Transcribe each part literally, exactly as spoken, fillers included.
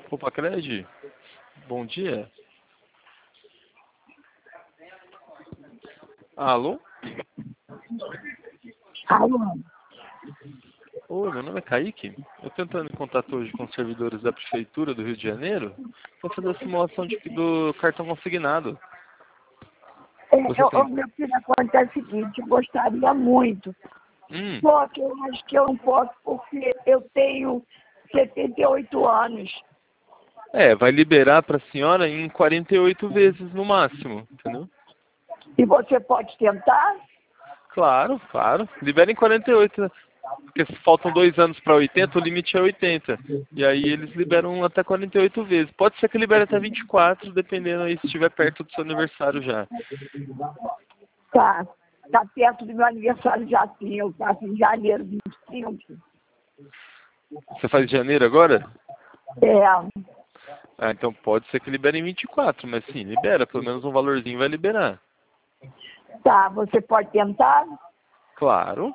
Opa, Cred, bom dia. Alô? Alô? Oi, meu nome é Kaique. Eu estou entrando em contato hoje com os servidores da Prefeitura do Rio de Janeiro para fazer a simulação de, do cartão consignado. É, Você eu, tem... eu, meu filho, acontece o seguinte, eu gostaria muito, Hum, só que eu acho que eu não posso, porque eu tenho setenta e oito anos. é, vai liberar para a senhora em quarenta e oito vezes no máximo, entendeu? E você pode tentar? Claro, claro. Libera em quarenta e oito, né? Porque se faltam dois anos para oitenta, o limite é oitenta. E aí eles liberam até quarenta e oito vezes. Pode ser que libere até vinte e quatro, dependendo aí se estiver perto do seu aniversário já. Tá. Tá perto do meu aniversário já sim, eu faço em janeiro vinte e cinco. Você faz em janeiro agora? É, Ah, então pode ser que libere em vinte e quatro, mas sim, libera. Pelo menos um valorzinho vai liberar. tá, você pode tentar? Claro.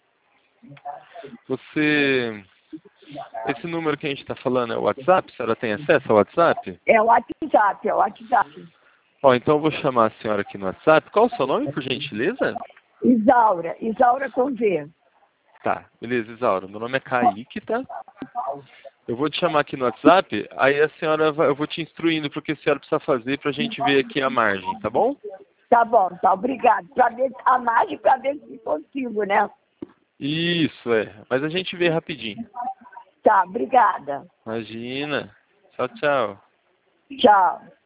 Você... Esse número que a gente está falando é o WhatsApp? A senhora tem acesso ao WhatsApp? É o WhatsApp, é o WhatsApp. Ó, então eu vou chamar a senhora aqui no WhatsApp. Qual o seu nome, por gentileza? Isaura, Isaura com Z. Tá, beleza, Isaura. Meu nome é Kaique, tá? Eu vou te chamar aqui no WhatsApp, aí a senhora vai, eu vou te instruindo para o que a senhora precisa fazer para a gente ver aqui a margem, tá bom? Tá bom, tá, obrigado. Pra ver a margem, pra ver se consigo, né? Isso, é. Mas a gente vê rapidinho. Tá, obrigada. Imagina. Tchau, tchau. Tchau.